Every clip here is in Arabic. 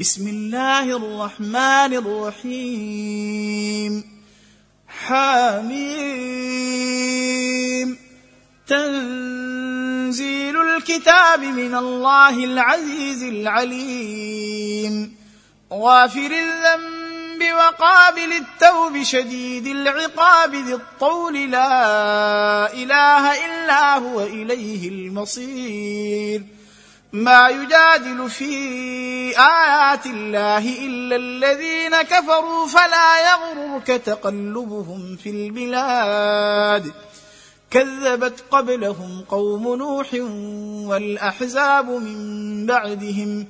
بسم الله الرحمن الرحيم حميم تنزيل الكتاب من الله العزيز العليم غافر الذنب وقابل التوب شديد العقاب ذي الطول لا إله إلا هو إليه المصير ما يجادل في آيات الله إلا الذين كفروا فلا يغررك تقلبهم في البلاد كذبت قبلهم قوم نوح والأحزاب من بعدهم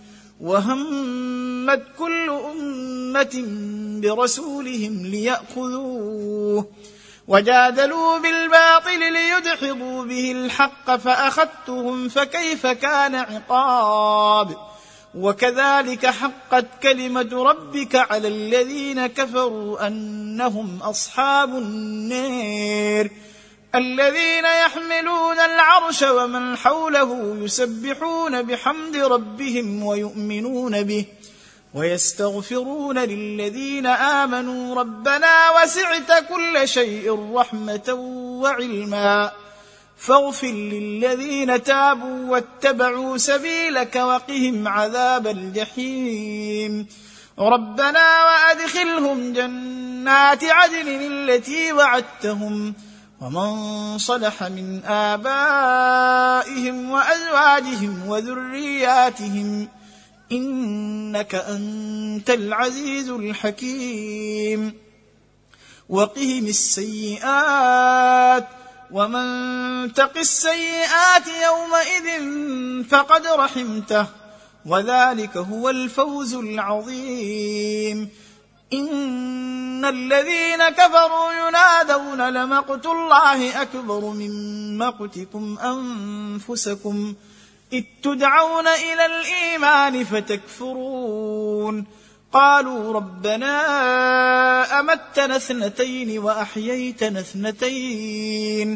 وهمت كل أمة برسولهم ليأخذوه وجادلوا بالباطل ليدحضوا به الحق فأخذتهم فكيف كان عقاب وكذلك حقت كلمة ربك على الذين كفروا أنهم أصحاب النار الذين يحملون العرش ومن حوله يسبحون بحمد ربهم ويؤمنون به ويستغفرون للذين آمنوا ربنا وسعت كل شيء رحمة وعلما فاغفر للذين تابوا واتبعوا سبيلك وقهم عذاب الجحيم ربنا وأدخلهم جنات عدن التي وعدتهم ومن صلح من آبائهم وأزواجهم وذرياتهم إنك أنت العزيز الحكيم وقهم السيئات ومن تق السيئات يومئذ فقد رحمته وذلك هو الفوز العظيم إن الذين كفروا ينادون لمقت الله أكبر من مقتكم أنفسكم إذ تدعون إلى الإيمان فتكفرون قالوا ربنا أمتنا اثنتين وأحييتنا اثنتين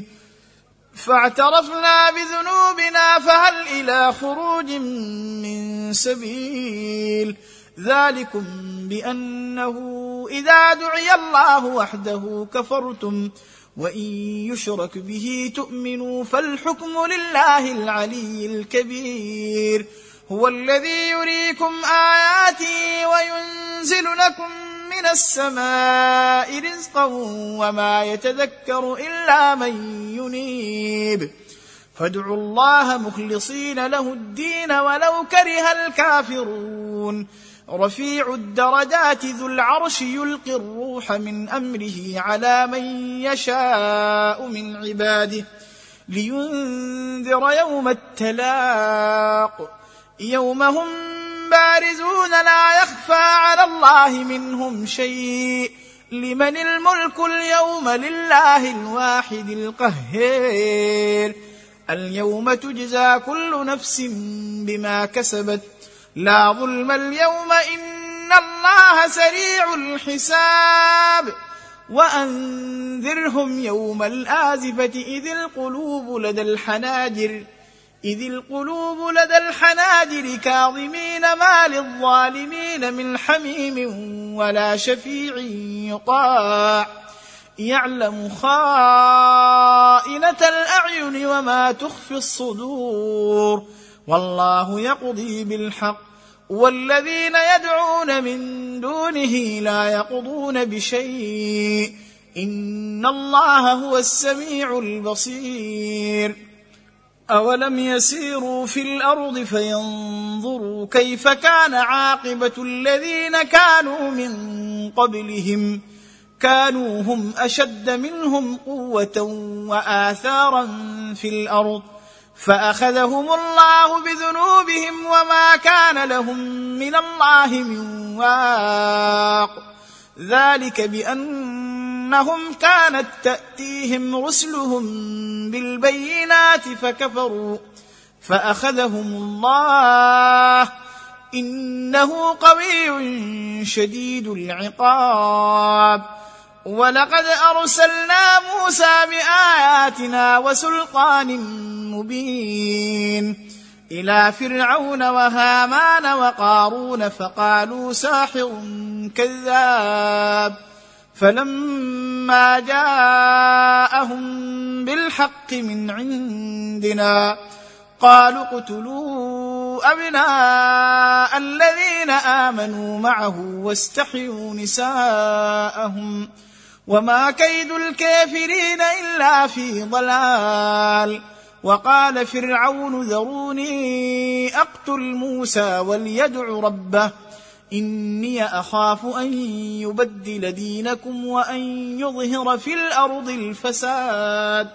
فاعترفنا بذنوبنا فهل إلى خروج من سبيل ذلكم بأنه إذا دعي الله وحده كفرتم وإن يشرك به تؤمنوا فالحكم لله العلي الكبير هو الذي يريكم آياته وينزل لكم من السماء رزقا وما يتذكر إلا من ينيب فادعوا الله مخلصين له الدين ولو كره الكافرون رفيع الدرجات ذو العرش يلقي الروح من أمره على من يشاء من عباده لينذر يوم التلاق يوم هم بارزون لا يخفى على الله منهم شيء لمن الملك اليوم لله الواحد القهار اليوم تجزى كل نفس بما كسبت لا ظلم اليوم إن الله سريع الحساب وأنذرهم يوم الآزفة إذ القلوب لدى الحناجر كاظمين ما للظالمين من حميم ولا شفيع يطاع يعلم خائنة الأعين وما تخفي الصدور والله يقضي بالحق والذين يدعون من دونه لا يقضون بشيء إن الله هو السميع البصير أولم يسيروا في الأرض فينظروا كيف كان عاقبة الذين كانوا من قبلهم كانوا هم أشد منهم قوة وآثارا في الأرض فأخذهم الله بذنوبهم وما كان لهم من الله من واق ذلك بأنهم كانت تأتيهم رسلهم بالبينات فكفروا فأخذهم الله إنه قوي شديد العقاب ولقد أرسلنا موسى بآياتنا وسلطان مبين إلى فرعون وهامان وقارون فقالوا ساحر كذاب. فلما جاءهم بالحق من عندنا قالوا اقتلوا أبناء الذين آمنوا معه واستحيوا نساءهم وما كيد الكافرين إلا في ضلال. وقال فرعون ذروني أقتل موسى وليدع ربه إني أخاف أن يبدل دينكم وأن يظهر في الأرض الفساد.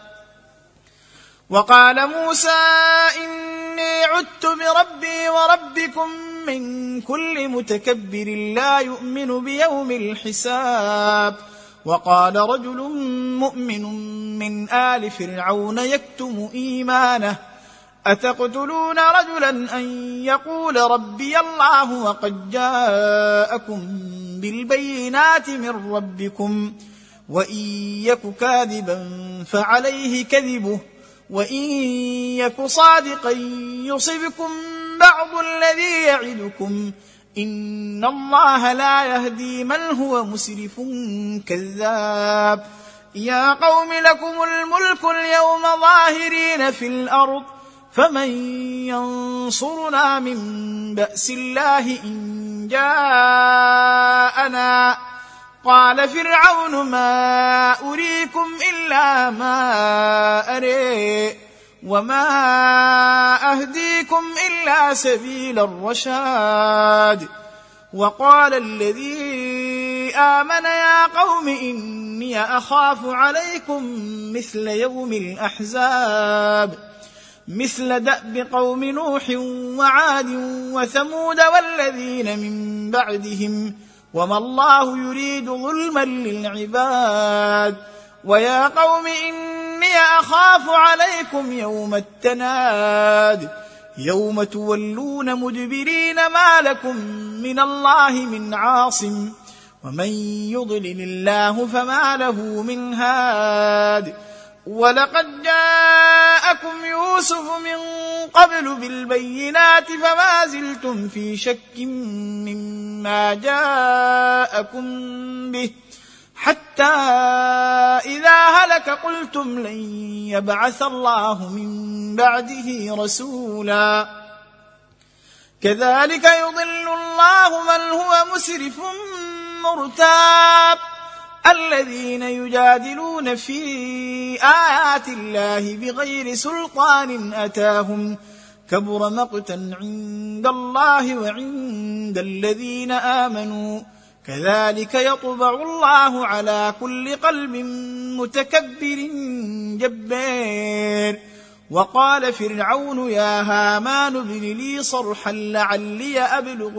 وقال موسى إني عدت بربي وربكم من كل متكبر لا يؤمن بيوم الحساب. وقال رجل مؤمن من آل فرعون يكتم إيمانه أتقتلون رجلا أن يقول ربي الله وقد جاءكم بالبينات من ربكم وإن يك كاذبا فعليه كذبه وإن يك صادقا يصبكم بعض الذي يعدكم إن الله لا يهدي من هو مسرف كذاب. يا قوم لكم الملك اليوم ظاهرين في الأرض فمن ينصرنا من بأس الله إن جاءنا. قال فرعون ما أريكم إلا ما أري وما أهديكم إلا سبيل الرشاد. وقال الذي آمن يا قوم إني أخاف عليكم مثل يوم الأحزاب مثل دأب قوم نوح وعاد وثمود والذين من بعدهم وما الله يريد ظلما للعباد. ويا قوم إني أخاف عليكم يوم التناد يوم تولون مدبرين ما لكم من الله من عاصم ومن يضلل الله فما له من هاد. ولقد جاءكم يوسف من قبل بالبينات فما زلتم في شك مما جاءكم به حتى إذا هلك قلتم لن يبعث الله من بعده رسولا. كذلك يضل الله من هو مسرف مرتاب. الذين يجادلون في آيات الله بغير سلطان أتاهم كبر مقتا عند الله وعند الذين آمنوا كذلك يطبع الله على كل قلب متكبر جبار. وقال فرعون يا هامان ابن لي صرحا لعلي أبلغ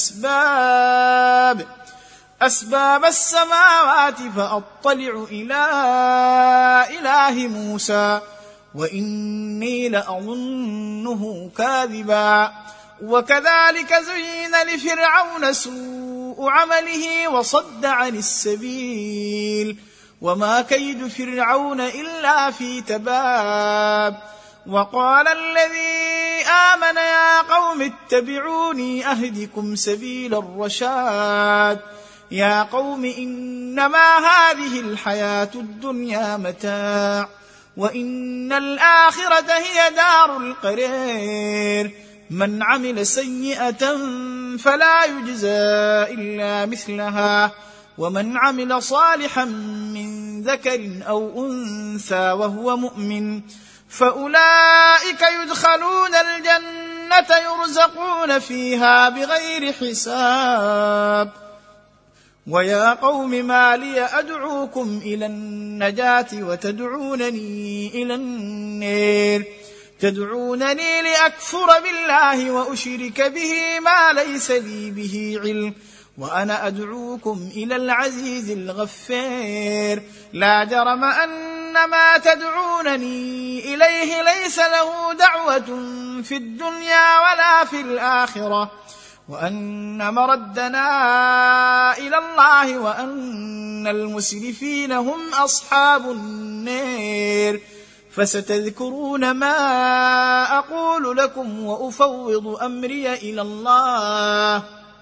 أسباب السماوات فأطلع إلى إله موسى وإني لأظنه كاذبا. وكذلك زين لفرعون سوء عمله وصد عن السبيل وما كيد فرعون إلا في تباب. وقال الذي آمن يا قوم اتبعوني أهدكم سبيل الرشاد. يا قوم إنما هذه الحياة الدنيا متاع وإن الآخرة هي دار القرار. من عمل سيئة فلا يجزى إلا مثلها ومن عمل صالحا من ذكر أو أنثى وهو مؤمن فأولئك يدخلون الجنة يرزقون فيها بغير حساب. ويا قوم ما لي أدعوكم إلى النجاة وتدعونني إلى النار تدعونني لأكفر بالله وأشرك به ما ليس لي به علم وأنا أدعوكم إلى العزيز الغفار. لا جرم أن ما تدعونني إليه ليس له دعوة في الدنيا ولا في الآخرة وأن مردنا إلى الله وأن المسرفين هم أصحاب النار. فستذكرون ما أقول لكم وأفوض أمري إلى الله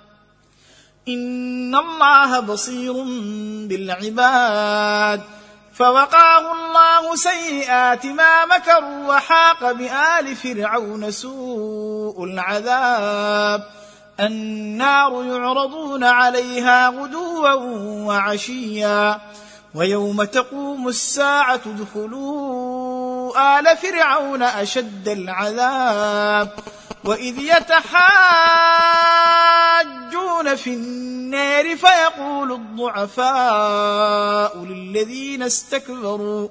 إن الله بصير بالعباد. فوقاه الله سيئات ما مكروا وحاق بآل فرعون سوء العذاب. النار يعرضون عليها غدوا وعشيا ويوم تقوم الساعة ادخلوا آل فرعون أشد العذاب. وإذ يتحاجون في النار فيقول الضعفاء للذين استكبروا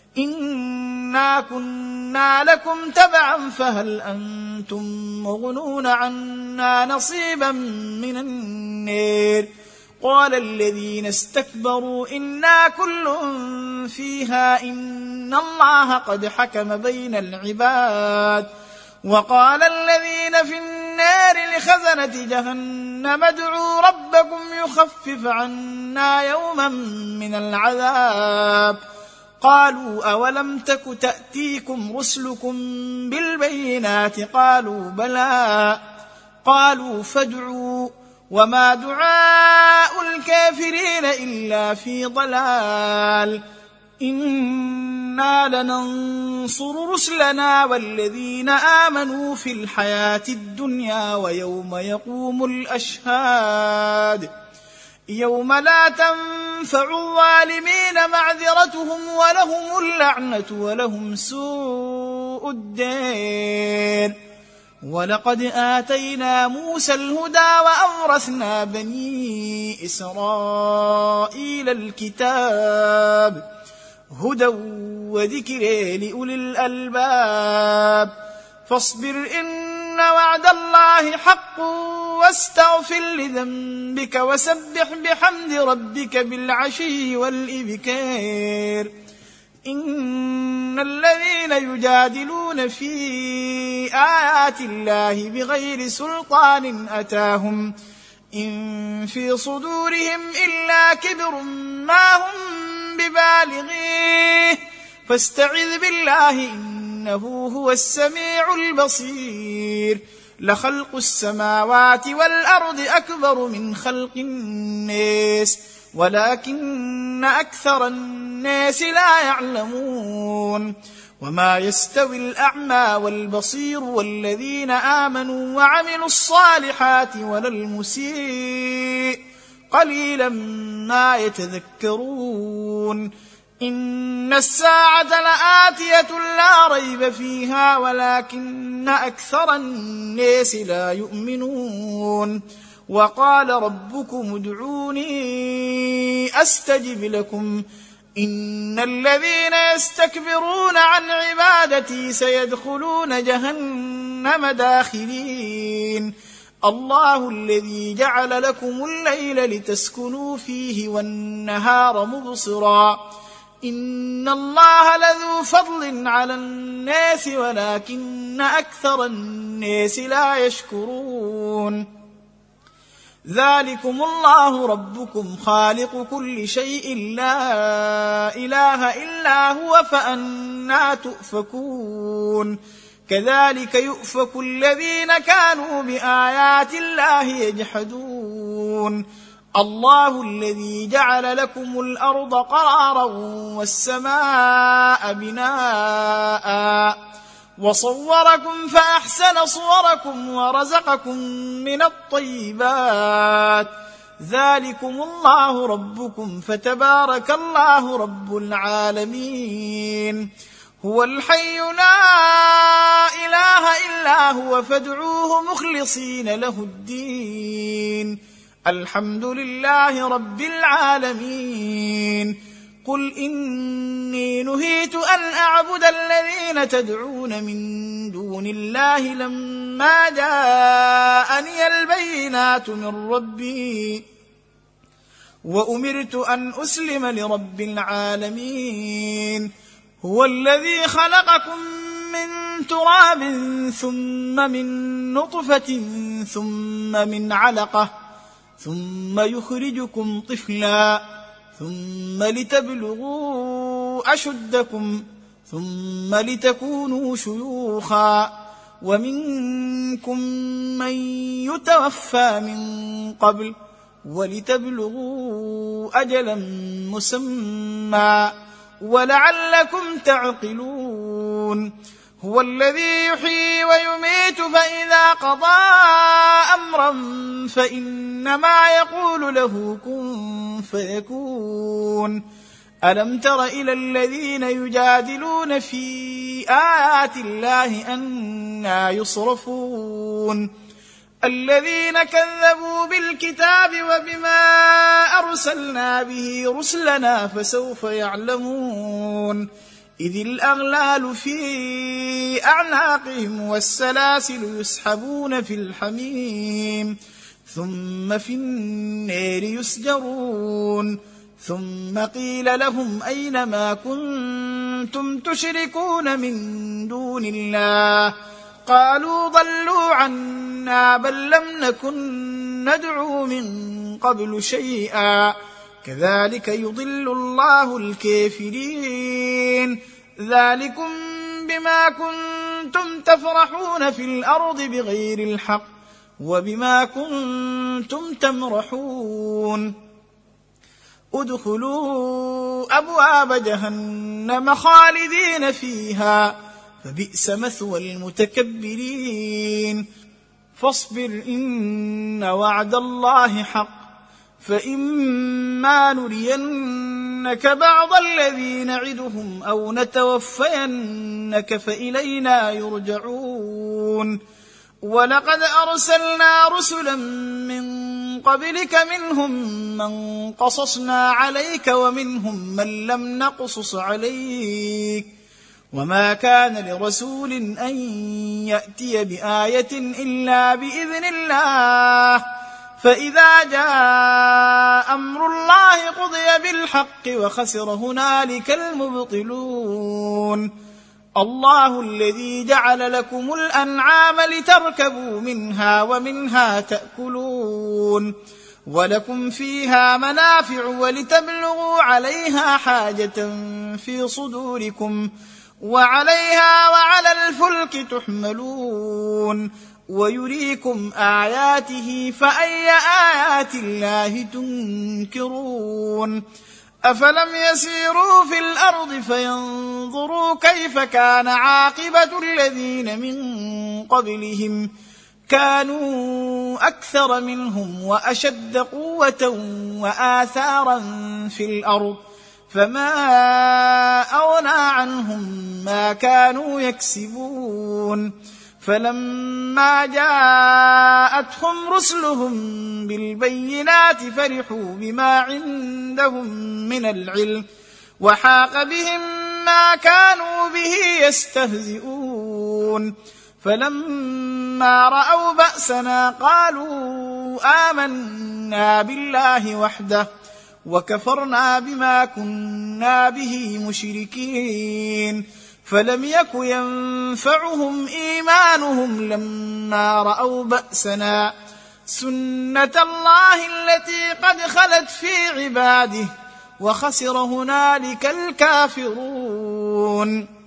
إنا كنا لكم تبعا فهل أنتم مغنون عنا نصيبا من النار. قال الذين استكبروا إنا كل فيها إن الله قد حكم بين العباد. وقال الذين في النار لخزنة جهنم ادعوا ربكم يخفف عنا يوما من العذاب. قالوا أولم تك تأتيكم رسلكم بالبينات قالوا بلى. قالوا فادعوا وما دعاء الكافرين إلا في ضلال. إنا لننصر رسلنا والذين آمنوا في الحياة الدنيا ويوم يقوم الأشهاد يوم لا تنفع الظالمين معذرتهم ولهم اللعنة ولهم سوء الدار. ولقد آتينا موسى الهدى وأورثنا بني إسرائيل الكتاب هدى وذكر لأولي الألباب. فاصبر إن وعد الله حق واستغفر لذنبك وسبح بحمد ربك بالعشي والإبكار. إن الذين يجادلون في آيات الله بغير سلطان أتاهم إن في صدورهم إلا كبر ما هم ببالغيه فاستعذ بالله إنه هو السميع البصير. لخلق السماوات والأرض أكبر من خلق الناس ولكن أكثر الناس لا يعلمون. وما يستوي الأعمى والبصير والذين آمنوا وعملوا الصالحات ولا المسيء قليلا ما يتذكرون. إن الساعة لآتية لا ريب فيها ولكن أكثر الناس لا يؤمنون. وقال ربكم ادعوني أستجب لكم إن الذين يستكبرون عن عبادتي سيدخلون جهنم داخرين. الله الذي جعل لكم الليل لتسكنوا فيه والنهار مبصرا إن الله لذو فضل على الناس ولكن أكثر الناس لا يشكرون. ذلكم الله ربكم خالق كل شيء لا إله إلا هو فأنى تؤفكون. كذلك يؤفك الذين كانوا بآيات الله يجحدون. الله الذي جعل لكم الأرض قرارا والسماء بناء وصوركم فأحسن صوركم ورزقكم من الطيبات. ذلكم الله ربكم فتبارك الله رب العالمين. هو الحي لا إله إلا هو فادعوه مخلصين له الدين الحمد لله رب العالمين. قل إني نهيت أن أعبد الذين تدعون من دون الله لما جاءني البينات من ربي وأمرت أن أسلم لرب العالمين. هو الذي خلقكم من تراب ثم من نطفة ثم من علقة ثم يخرجكم طفلا ثم لتبلغوا أشدكم ثم لتكونوا شيوخا ومنكم من يتوفى من قبل ولتبلغوا أجلا مسمى ولعلكم تعقلون. هو الذي يحيي ويميت فإذا قضى أمرا فإنما يقول له كن فيكون. ألم تر إلى الذين يجادلون في آيات الله أنى يصرفون الذين كذبوا بالكتاب وبما أرسلنا به رسلنا فسوف يعلمون إذ الأغلال في أعناقهم والسلاسل يسحبون في الحميم ثم في النار يسجرون ثم قيل لهم أين ما كنتم تشركون من دون الله قالوا ضلوا عنا بل لم نكن ندعو من قبل شيئا كذلك يضل الله الكافرين. ذلكم بما كنتم تفرحون في الأرض بغير الحق وبما كنتم تمرحون. ادخلوا أبواب جهنم خالدين فيها فبئس مثوى المتكبرين. فاصبر إن وعد الله حق فإما نرينك بعض الذي نعدهم أو نتوفينك فإلينا يرجعون. ولقد أرسلنا رسلا من قبلك منهم من قصصنا عليك ومنهم من لم نقصص عليك وما كان لرسول أن يأتي بآية إلا بإذن الله فإذا جاء أمر الله قضي بالحق وخسر هنالك المبطلون. الله الذي جعل لكم الأنعام لتركبوا منها ومنها تأكلون ولكم فيها منافع ولتبلغوا عليها حاجة في صدوركم وعليها وعلى الفلك تحملون ويريكم آياته فأي آيات الله تنكرون. أفلم يسيروا في الأرض فينظروا كيف كان عاقبة الذين من قبلهم كانوا أكثر منهم وأشد قوة وآثارا في الأرض فما أغنى عنهم ما كانوا يكسبون. فلما جاءتهم رسلهم بالبينات فرحوا بما عندهم من العلم وحاق بهم ما كانوا به يستهزئون. فلما رأوا بأسنا قالوا آمنا بالله وحده وكفرنا بما كنا به مشركين. فلم يك ينفعهم إيمانهم لما رأوا بأسنا سنة الله التي قد خلت في عباده وخسر هنالك الكافرون.